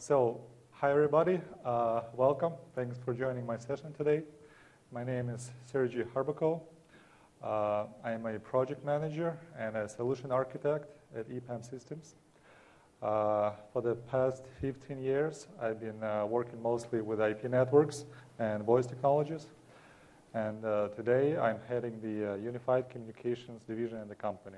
Hi everybody, welcome. Thanks for joining my session today. My name is Sergey Harbakov. I am a project manager and a solution architect at EPAM Systems. For the past 15 years, I've been working mostly with IP networks and voice technologies. And today, I'm heading the Unified Communications division in the company.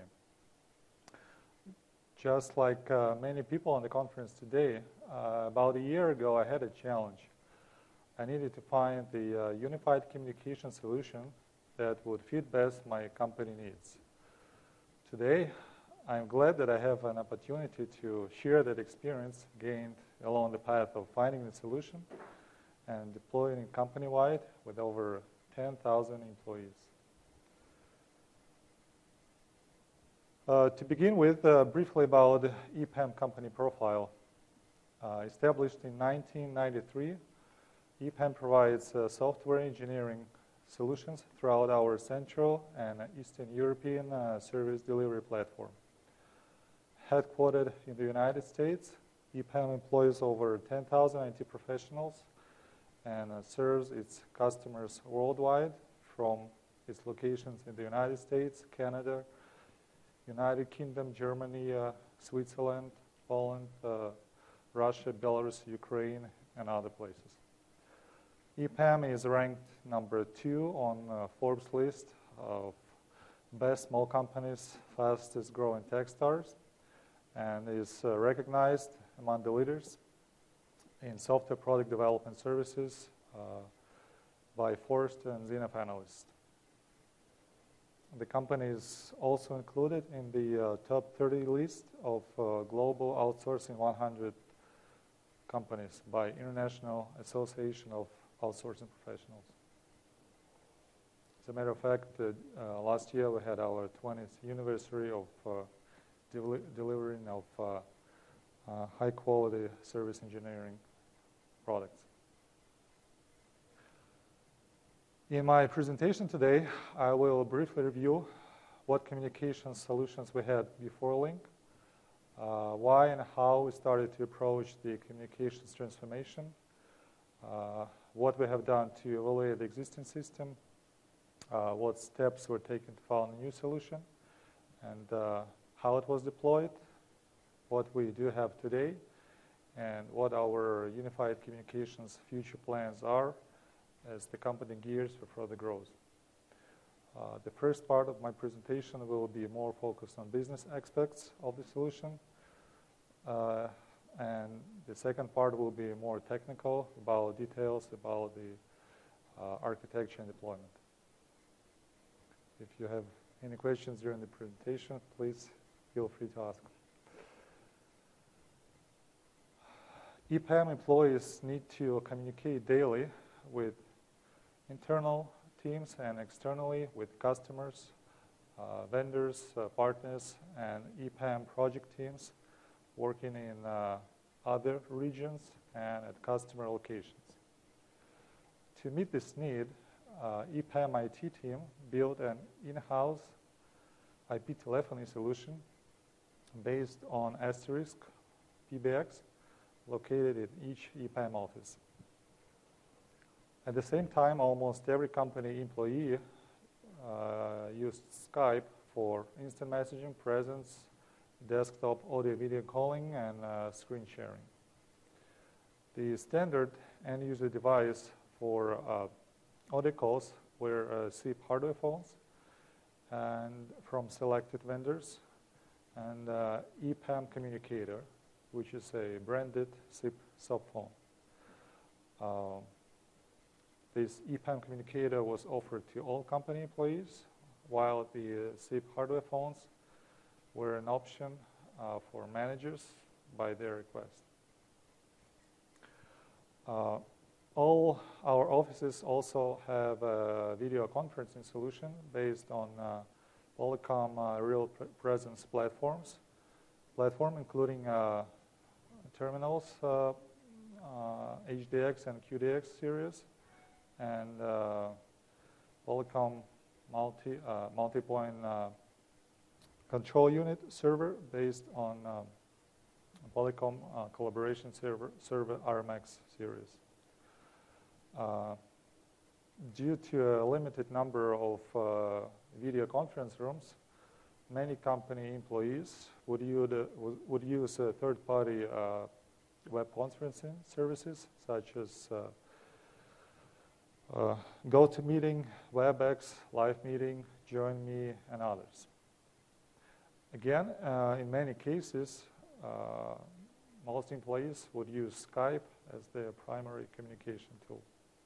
Just like many people on the conference today, about a year ago, I had a challenge. I needed to find the unified communication solution that would fit best my company needs. Today, I'm glad that I have an opportunity to share that experience gained along the path of finding the solution and deploying it company-wide with over 10,000 employees. To begin with, briefly about the EPAM company profile. Established in 1993, EPAM provides software engineering solutions throughout our Central and Eastern European service delivery platform. Headquartered in the United States, EPAM employs over 10,000 IT professionals and serves its customers worldwide from its locations in the United States, Canada, United Kingdom, Germany, Switzerland, Poland, Russia, Belarus, Ukraine, and other places. EPAM is ranked number 2 on Forbes list of best small companies, fastest growing tech stars, and is recognized among the leaders in software product development services by Forrester and Zinnov analysts. The company is also included in the top 30 list of Global Outsourcing 100 companies by International Association of Outsourcing Professionals. As a matter of fact, last year we had our 20th anniversary of delivering of high-quality service engineering products. In my presentation today, I will briefly review what communication solutions we had before Lync, why and how we started to approach the communications transformation, what we have done to evaluate the existing system, what steps were taken to find a new solution, and how it was deployed, what we do have today, and what our unified communications future plans are as the company gears for further growth. The first part of my presentation will be more focused on business aspects of the solution, and the second part will be more technical, about details about the architecture and deployment. If you have any questions during the presentation, please feel free to ask. EPAM employees need to communicate daily with internal teams and externally with customers, vendors, partners, and EPAM project teams working in other regions and at customer locations. To meet this need, EPAM IT team built an in-house IP telephony solution based on Asterisk PBX located in each EPAM office. At the same time, almost every company employee used Skype for instant messaging, presence, desktop audio video calling, and screen sharing. The standard end-user device for audio calls were SIP hardware phones and from selected vendors, and EPAM Communicator, which is a branded SIP soft phone. This EPAM Communicator was offered to all company employees, while the SIP hardware phones were an option for managers by their request. All our offices also have a video conferencing solution based on Polycom Real Presence platform including terminals, HDX and QDX series, and Polycom multi-point control unit server based on Polycom collaboration server RMX series. Due to a limited number of video conference rooms, many company employees would use third-party web conferencing services such as GoToMeeting, WebEx, LiveMeeting, JoinMe, and others. Again, in many cases, most employees would use Skype as their primary communication tool.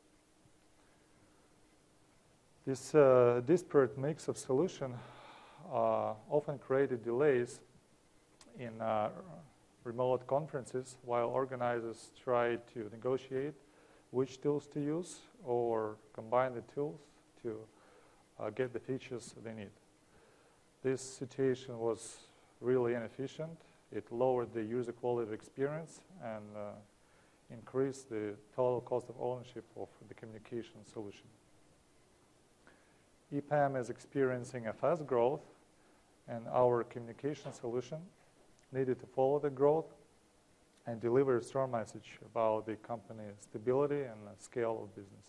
This disparate mix of solution often created delays in remote conferences while organizers tried to negotiate which tools to use or combine the tools to get the features they need. This situation was really inefficient. It lowered the user quality of experience and increased the total cost of ownership of the communication solution. EPAM is experiencing a fast growth, and our communication solution needed to follow the growth and deliver a strong message about the company's stability and scale of business.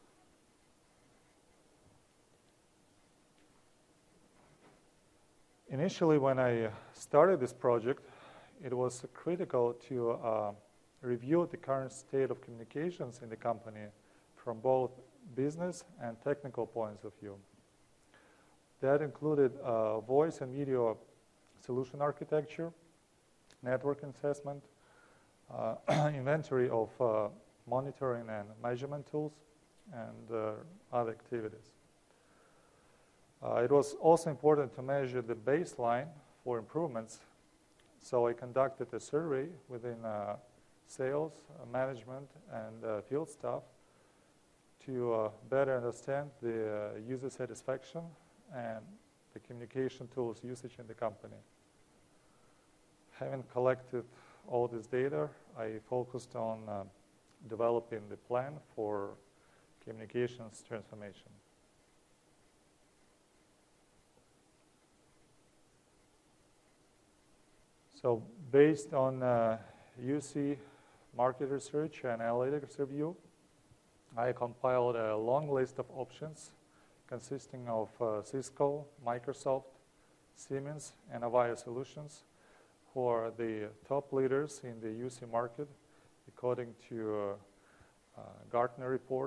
Initially, when I started this project, it was critical to review the current state of communications in the company from both business and technical points of view. That included voice and video solution architecture, network assessment, inventory of monitoring and measurement tools, and other activities. It was also important to measure the baseline for improvements, so I conducted a survey within sales, management, and field staff to better understand the user satisfaction and the communication tools usage in the company. Having collected all this data, I focused on developing the plan for communications transformation. So based on UC market research and analytics review, I compiled a long list of options consisting of Cisco, Microsoft, Siemens, and Avaya solutions, who are the top leaders in the UC market according to Gartner report,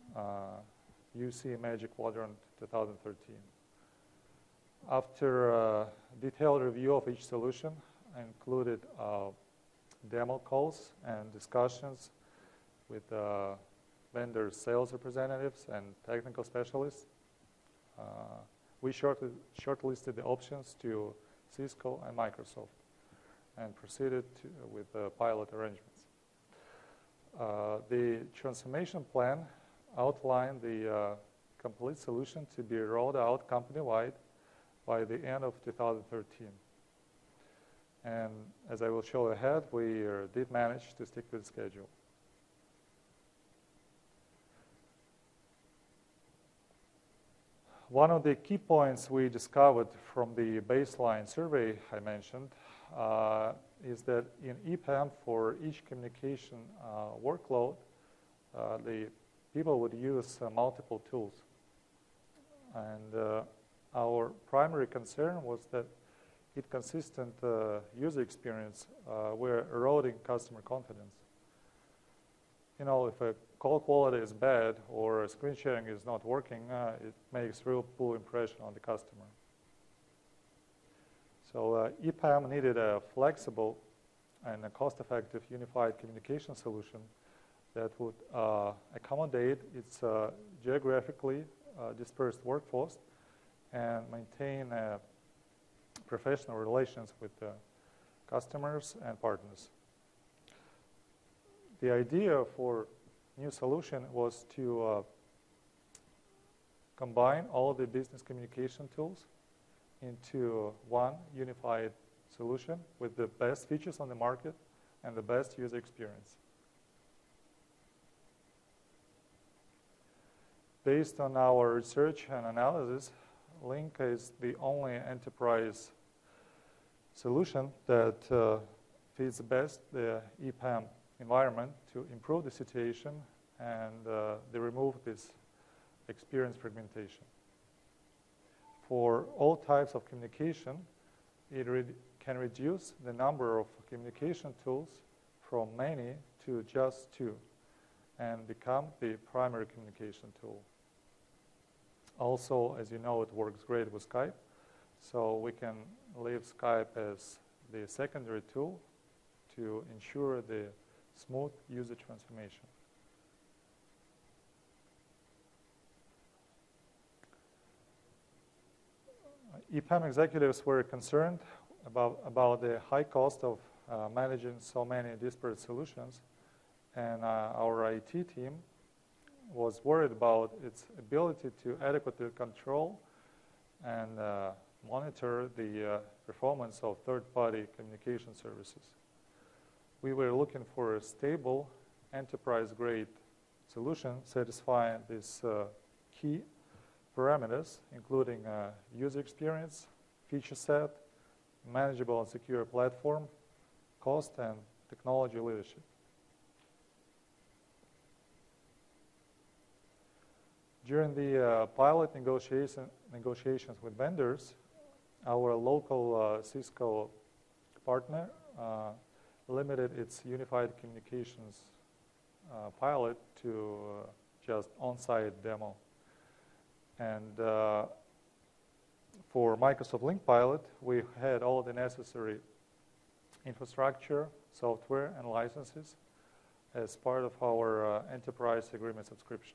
UC Magic Quadrant 2013. After a detailed review of each solution, I included demo calls and discussions with vendor sales representatives and technical specialists. We shortlisted the options to Cisco and Microsoft and proceeded with pilot arrangements. The transformation plan outlined the complete solution to be rolled out company-wide by the end of 2013. And as I will show ahead, we did manage to stick to the schedule. One of the key points we discovered from the baseline survey I mentioned is that in EPAM, for each communication workload, the people would use multiple tools. And our primary concern was that inconsistent user experience were eroding customer confidence. You know, if a call quality is bad or screen sharing is not working, it makes real poor impression on the customer. So EPAM needed a flexible and a cost-effective unified communication solution that would accommodate its geographically dispersed workforce and maintain professional relations with customers and partners. The idea for new solution was to combine all the business communication tools into one unified solution with the best features on the market and the best user experience. Based on our research and analysis, Link is the only enterprise solution that fits best the EPAM environment to improve the situation, and they remove this experience fragmentation. For all types of communication, it can reduce the number of communication tools from many to just 2 and become the primary communication tool. Also, as you know, it works great with Skype, so we can leave Skype as the secondary tool to ensure the smooth user transformation. EPAM executives were concerned about the high cost of managing so many disparate solutions, and our IT team was worried about its ability to adequately control and monitor the performance of third-party communication services. We were looking for a stable, enterprise-grade solution satisfying these key parameters, including user experience, feature set, manageable and secure platform, cost, and technology leadership. During the pilot negotiations with vendors, our local Cisco partner limited its unified communications pilot to just on-site demo. And for Microsoft Lync pilot, we had all the necessary infrastructure, software, and licenses as part of our enterprise agreement subscription.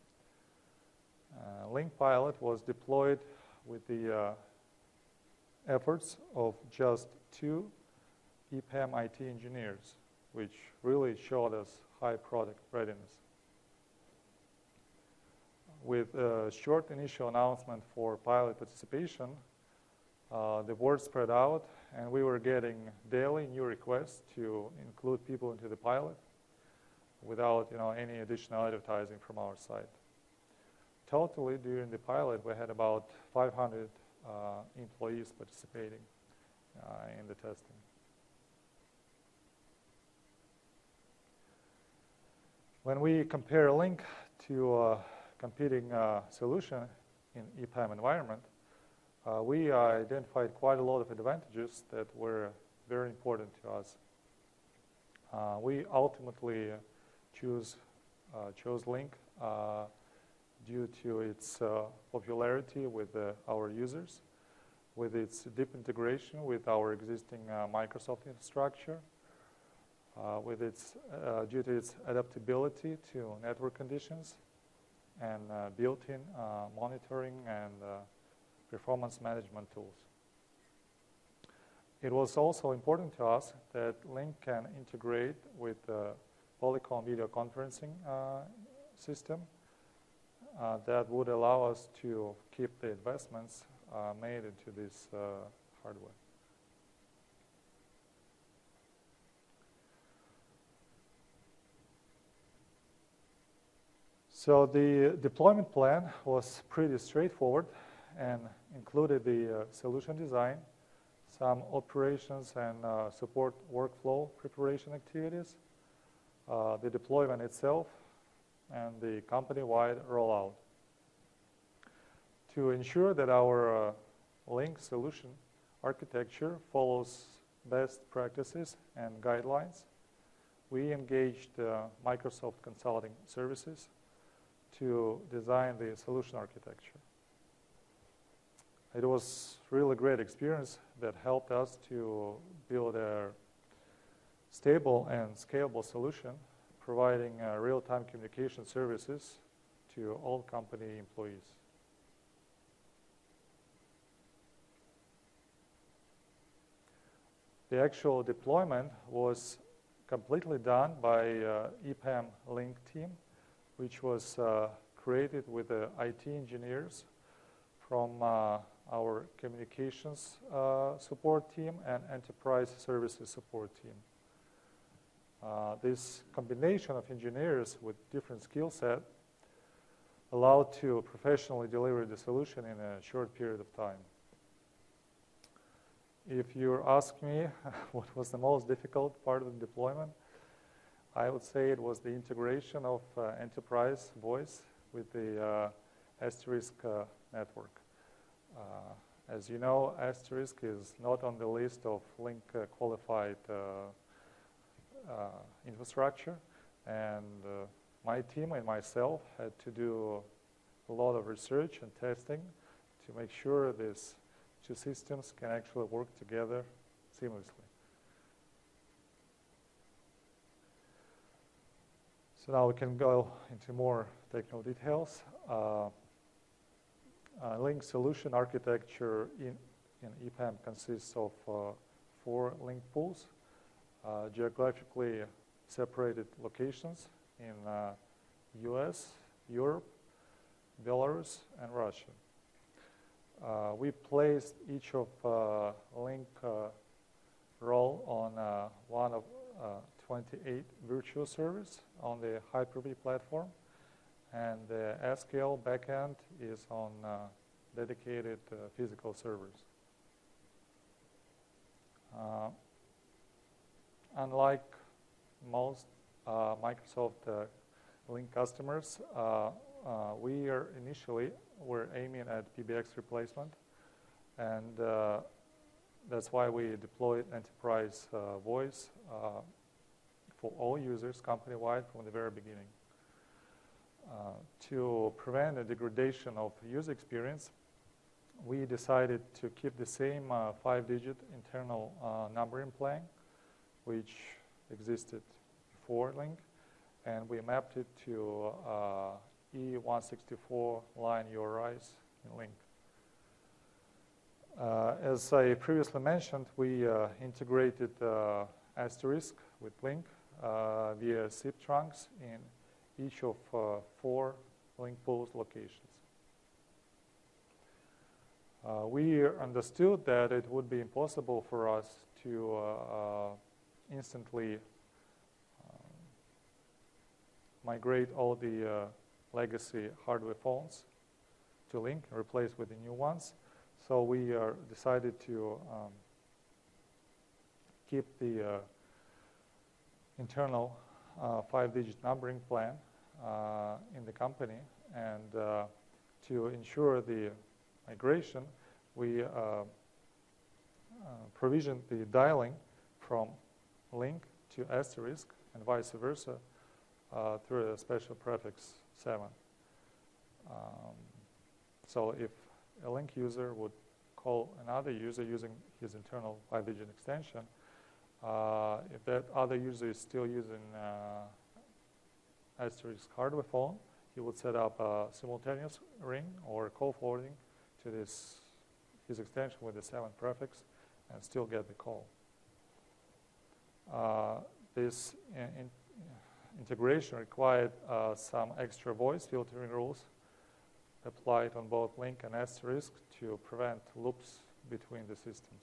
Lync pilot was deployed with the efforts of just 2 EPAM IT engineers, which really showed us high product readiness. With a short initial announcement for pilot participation, the word spread out, and we were getting daily new requests to include people into the pilot without any additional advertising from our side. Totally, during the pilot, we had about 500 employees participating in the testing. When we compare Lync to competing solution in EPAM environment, we identified quite a lot of advantages that were very important to us. We ultimately chose Lync due to its popularity with our users, with its deep integration with our existing Microsoft infrastructure, due to its adaptability to network conditions, and built-in monitoring and performance management tools. It was also important to us that Lync can integrate with the Polycom video conferencing system that would allow us to keep the investments made into this hardware. So the deployment plan was pretty straightforward and included the solution design, some operations and support workflow preparation activities, the deployment itself, and the company-wide rollout. To ensure that our Lync solution architecture follows best practices and guidelines, we engaged Microsoft Consulting Services to design the solution architecture. It was really great experience that helped us to build a stable and scalable solution, providing real-time communication services to all company employees. The actual deployment was completely done by EPAM Lync team, which was created with the IT engineers from our communications support team and enterprise services support team. This combination of engineers with different skill set allowed to professionally deliver the solution in a short period of time. if you ask me what was the most difficult part of the deployment, I would say it was the integration of enterprise voice with the Asterisk network. As you know, Asterisk is not on the list of Link qualified infrastructure, and my team and myself had to do a lot of research and testing to make sure these two systems can actually work together seamlessly. So now we can go into more technical details. Link solution architecture in EPAM consists of 4 link pools, geographically separated locations in US, Europe, Belarus, and Russia. We placed each of link role on one of 28 virtual servers on the Hyper-V platform, and the SQL backend is on dedicated physical servers. Unlike most Microsoft Link customers, we initially were aiming at PBX replacement, and that's why we deployed enterprise voice for all users company-wide from the very beginning. To prevent a degradation of user experience, we decided to keep the same 5-digit internal numbering plan, which existed before Link, and we mapped it to E164 line URIs in Link. As I previously mentioned, we integrated Asterisk with Link via SIP trunks in each of 4 link pools locations. We understood that it would be impossible for us to instantly migrate all the legacy hardware phones to Link and replace with the new ones. So we decided to keep the internal 5-digit numbering plan in the company, and to ensure the migration, we provisioned the dialing from Link to Asterisk and vice versa through a special prefix 7. So if a Link user would call another user using his internal 5-digit extension, if that other user is still using Asterisk hardware phone, he would set up a simultaneous ring or call forwarding to his extension with the 7 prefix and still get the call. This integration required some extra voice filtering rules applied on both Link and Asterisk to prevent loops between the systems.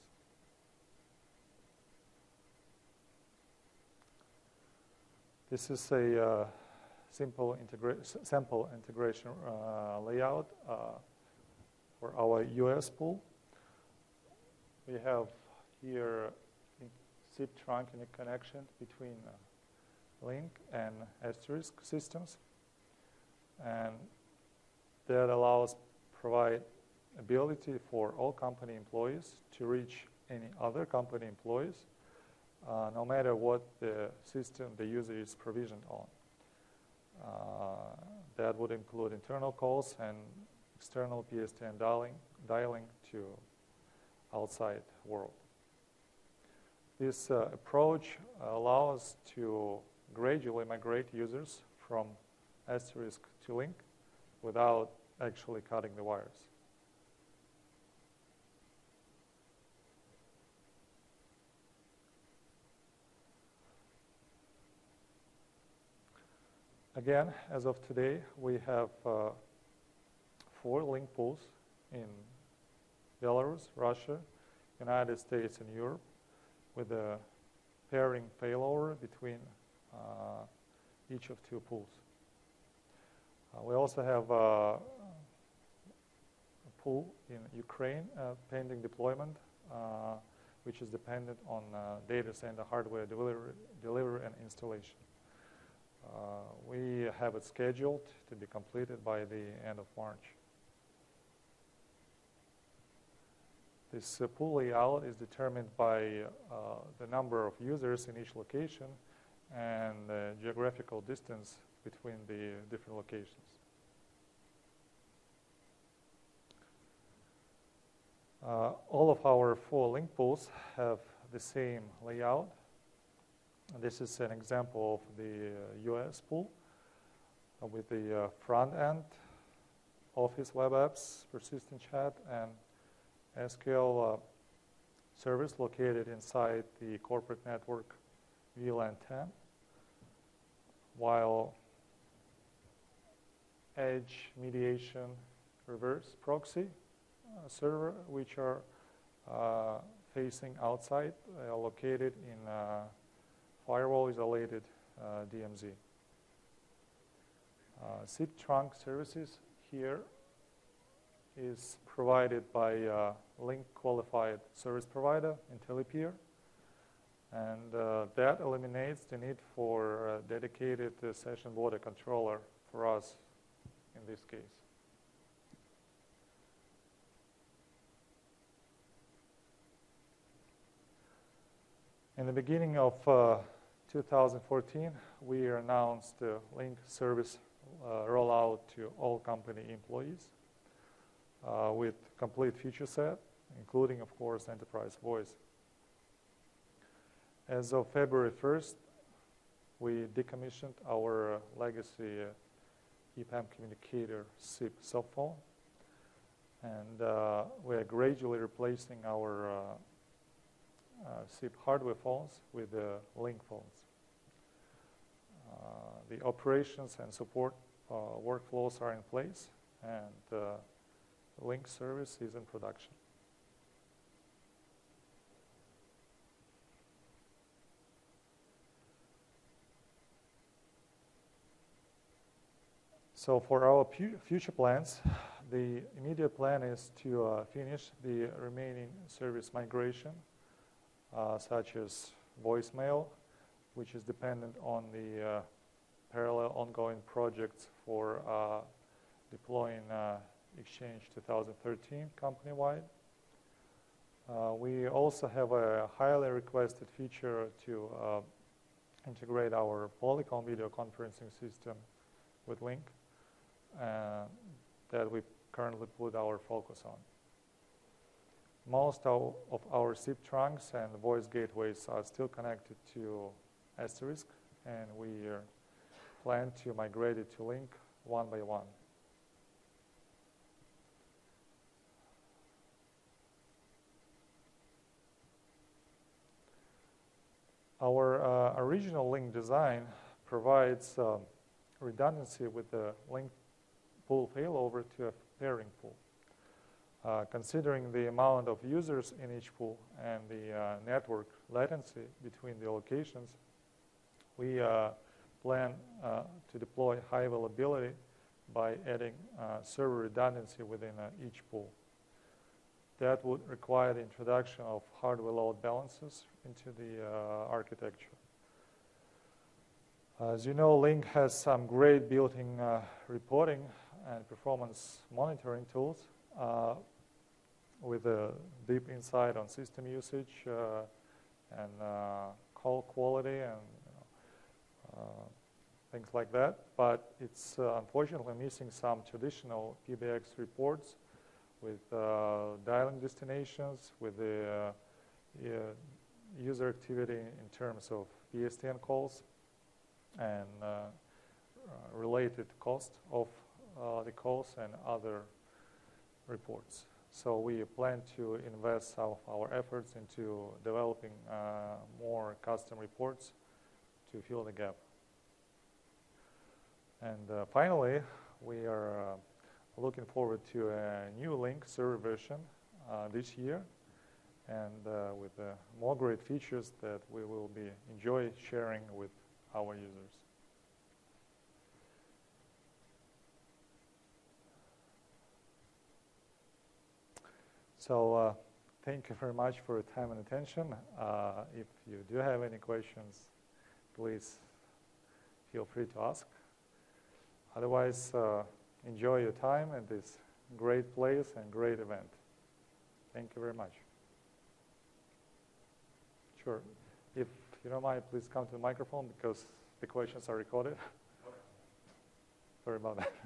This is a sample integration layout for our US pool. We have here SIP trunk in a connection between Link and Asterisk systems, and that provide ability for all company employees to reach any other company employees, no matter what the system the user is provisioned on. That would include internal calls and external PSTN dialing to outside world. This approach allows to gradually migrate users from Asterisk to Link without actually cutting the wires. Again, as of today, we have 4 link pools in Belarus, Russia, United States, and Europe, with a pairing failover between each of 2 pools. We also have a pool in Ukraine pending deployment, which is dependent on data center hardware delivery and installation. We have it scheduled to be completed by the end of March. This pool layout is determined by the number of users in each location and the geographical distance between the different locations. All of our 4 link pools have the same layout. This is an example of the US pool with the front end, Office web apps, persistent chat, and SQL service located inside the corporate network VLAN 10, while edge mediation reverse proxy server, which are facing outside, located in firewall isolated DMZ. SIP trunk services here is provided by link qualified service provider, IntelliPeer, and that eliminates the need for a dedicated session border controller for us in this case. In the beginning of 2014, we announced the link service rollout to all company employees with complete feature set, including, of course, enterprise voice. As of February 1st, we decommissioned our legacy EPAM communicator SIP softphone, and we are gradually replacing our SIP hardware phones with link phones. The operations and support workflows are in place, and the link service is in production. So for our future plans, the immediate plan is to finish the remaining service migration, such as voicemail, which is dependent on the parallel ongoing projects for deploying Exchange 2013 company-wide. We also have a highly requested feature to integrate our Polycom video conferencing system with Link that we currently put our focus on. Most of our SIP trunks and voice gateways are still connected to Asterisk, and we plan to migrate it to Link one by one. Our original Link design provides redundancy with the Link pool failover to a pairing pool. Considering the amount of users in each pool and the network latency between the locations, we plan to deploy high availability by adding server redundancy within each pool. That would require the introduction of hardware load balancers into the architecture. As you know, Link has some great built-in reporting and performance monitoring tools with a deep insight on system usage and call quality and things like that. But it's unfortunately missing some traditional PBX reports with dialing destinations, with the user activity in terms of PSTN calls and related cost of the calls and other reports. So we plan to invest some of our efforts into developing more custom reports to fill the gap. And finally, we are looking forward to a new Link server version this year, and with more great features that we will enjoy sharing with our users. So thank you very much for your time and attention. If you do have any questions, please feel free to ask. Otherwise, enjoy your time at this great place and great event. Thank you very much. Sure. If you don't mind, please come to the microphone because the questions are recorded. Okay. Sorry about that.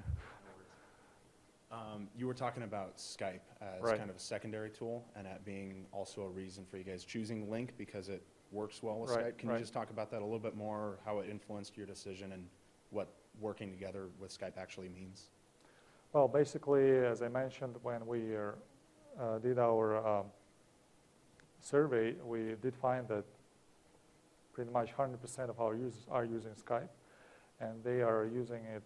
You were talking about Skype as Right. kind of a secondary tool and that being also a reason for you guys choosing Link because it works well with Right, Skype. Can right. you just talk about that a little bit more, how it influenced your decision and what working together with Skype actually means? Well, basically, as I mentioned, when we did our survey, we did find that pretty much 100% of our users are using Skype, and they are using it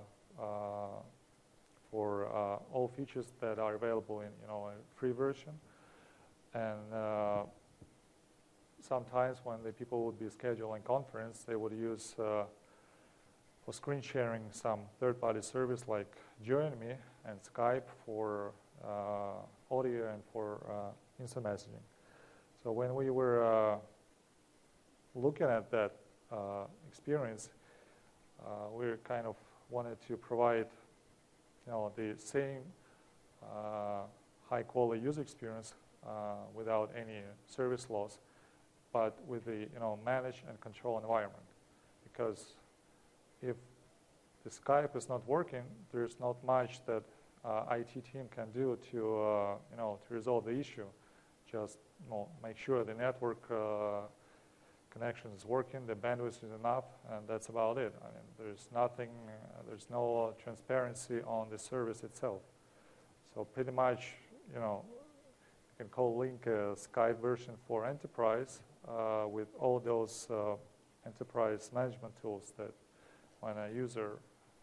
for all features that are available in a free version. And sometimes when the people would be scheduling conference, they would use for screen sharing some third-party service like JoinMe and Skype for audio and for instant messaging. So when we were looking at that experience, we kind of wanted to provide the same high-quality user experience without any service loss, but with the manage and control environment. Because if the Skype is not working, there's not much that IT team can do to to resolve the issue. Just make sure the network connection is working, the bandwidth is enough, and that's about it. I mean, there's nothing, there's no transparency on the service itself. So pretty much, you can call Link a Skype version for enterprise with all those enterprise management tools that when a user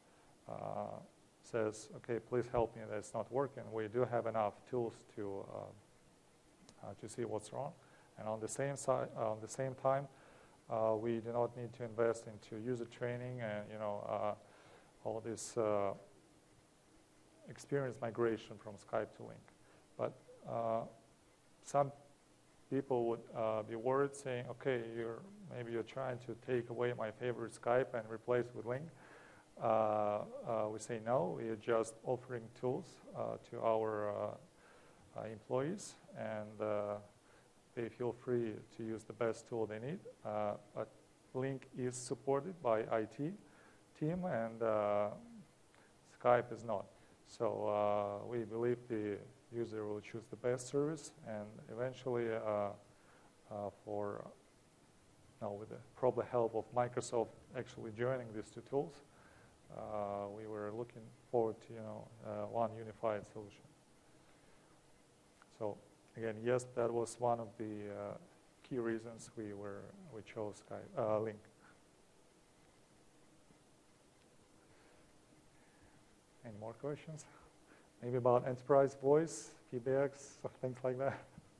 says, okay, please help me, that's not working, we do have enough tools to see what's wrong. And on the same time, we do not need to invest into user training and all this experience migration from Skype to Link. But some people would be worried, saying, "Okay, maybe you're trying to take away my favorite Skype and replace it with Link." We say no. We are just offering tools to our employees, and they feel free to use the best tool they need. But Link is supported by IT team, and Skype is not. So we believe the user will choose the best service, and eventually, with the probably help of Microsoft actually joining these two tools, we were looking forward to one unified solution. So again, yes, that was one of the key reasons we chose Skype, Link. Any more questions? Maybe about enterprise voice, PBX, things like that.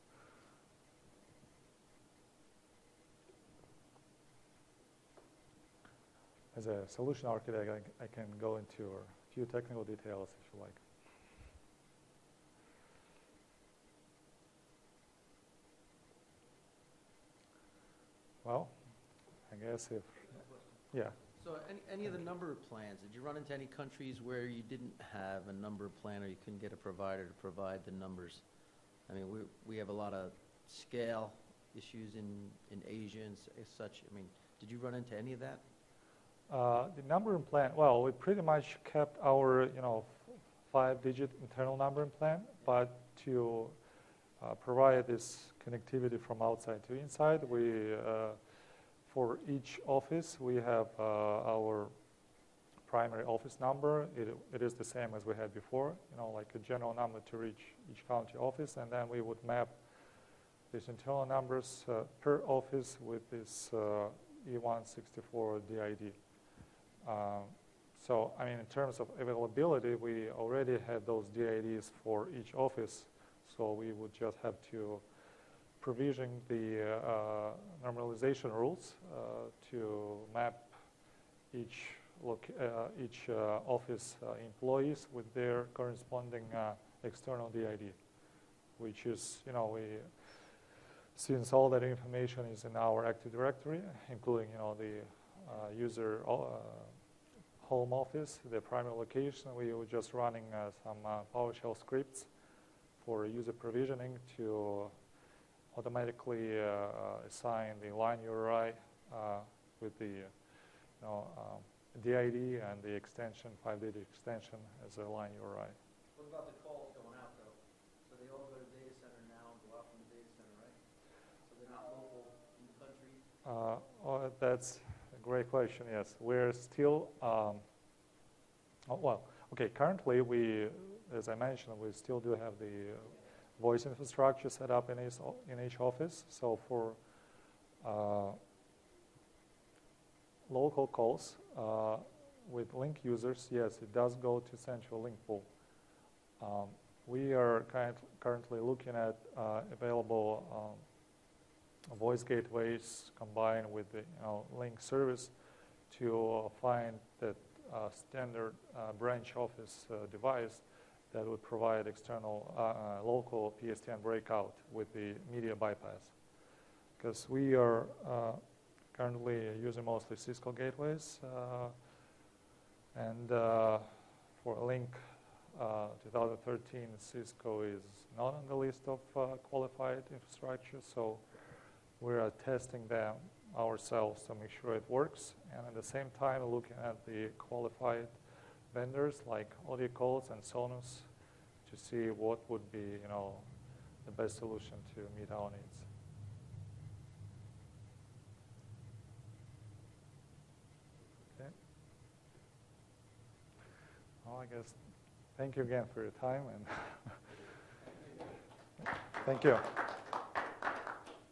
As a solution architect, I can go into a few technical details if you like. Well, I guess yeah. So any of the number of plans, did you run into any countries where you didn't have a number plan or you couldn't get a provider to provide the numbers? I mean, we have a lot of scale issues in Asia and such. I mean, did you run into any of that? The numbering plan, well, we pretty much kept our 5-digit internal numbering plan, but to provide this connectivity from outside to inside, we for each office we have our primary office number. It is the same as we had before, like a general number to reach each county office, and then we would map these internal numbers per office with this E164 DID. So, I mean, in terms of availability, we already had those DIDs for each office, so we would just have to provision the normalization rules to map each office employees with their corresponding external DID. which is, since all that information is in our Active Directory, including, the user home office, the primary location, we were just running some PowerShell scripts for user provisioning to automatically assign the line URI with the DID and the extension, 5-digit extension as a line URI. What about the calls going out, though? So they all go to data center now and go out from the data center, right? So they're not local in the country? That's a great question, yes. We're still, currently as I mentioned, we still do have the voice infrastructure set up in each office. So for local calls with link users, yes, it does go to central link pool. We are currently looking at available voice gateways combined with the link service to find that standard branch office device that would provide external local PSTN breakout with the media bypass. Because we are currently using mostly Cisco gateways, and for Link 2013, Cisco is not on the list of qualified infrastructure, so we're testing them ourselves to make sure it works, and at the same time looking at the qualified vendors like AudioCalls and Sonos to see what would be, the best solution to meet our needs. Okay. Well, I guess thank you again for your time, and thank you.